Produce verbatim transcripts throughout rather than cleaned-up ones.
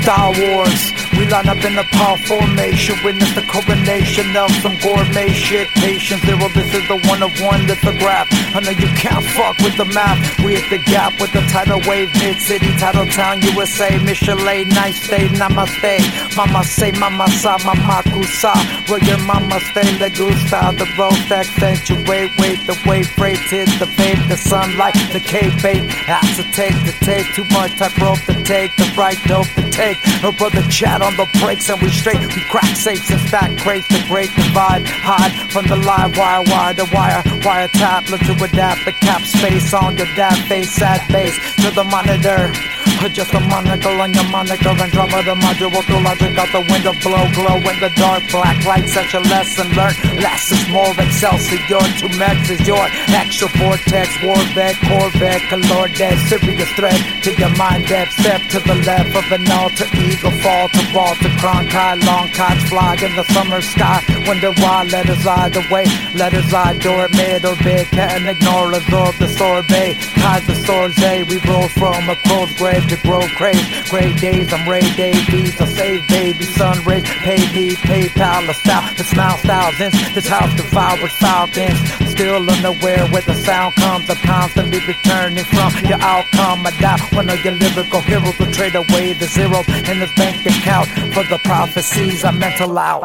Star Wars, we line up in a power formation, witness the coronation of some gourmet shit. Patient zero, this is the one of one lithograph. I know you can't fuck with the map. We hit the gap with the tidal wave, mid-city, tidal town, U S A, Michelin, nice day, namaste. Mama say, mama sa, mama kusa. Where your mama stay, le gusta. The road accentuate, wait, the wave freight hit the vape, the sunlight, the cave bait. Has to take, to take, too much type rope to take, the right dope to take. No brother chat on the brakes and we straight. We crack safes and stack crates, the great divide. Hide from the live wire, wire the wire, wire tap. Let you adapt the cap space on your dad face, sad face to the monitor. Just a monocle on your moniker and drama the module through logic out the window, blow, glow in the dark, black light, such a lesson learned. Less is more, Excelsior, two max is your extra vortex, Warbeck, Corvette, Calor dead, serious threat to your mind depth, step to the left of an alter ego, fall to wall to Cronkite, long kites fly in the summer sky, wonder why, letters lie the way, letters lie, door, mid or big, can't ignore, absorb the sorbet, Kaiser Sorbet, we roll from a crow's grave to grow craze, great days, I'm Ray Davies, I save baby, sun rays, pay me, PayPal, a style, the smile thousands, this house devours falcons, still unaware where the sound comes, I'm constantly returning from your outcome, I doubt one of your lyrical heroes will trade away the zeros in his bank account for the prophecies I meant aloud.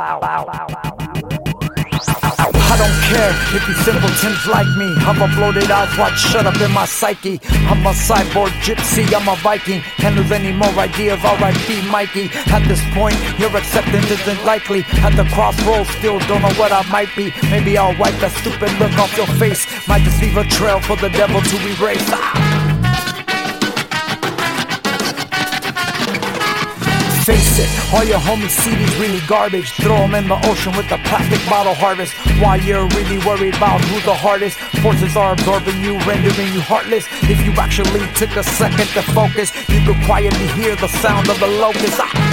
I don't care if you simpletons like me. I'm a bloated out watch shut up in my psyche. I'm a cyborg gypsy, I'm a Viking. Can't lose any more ideas, R I P Mikey. At this point, your acceptance isn't likely. At the crossroads, still don't know what I might be. Maybe I'll wipe that stupid look off your face. Might just leave a trail for the devil to erase. Ah. Face it, all your homies C Ds really garbage. Throw them in the ocean with the plastic bottle harvest. Why you're really worried about who's the hardest? Forces are absorbing you, rendering you heartless. If you actually took a second to focus, you could quietly hear the sound of the locust. Ah.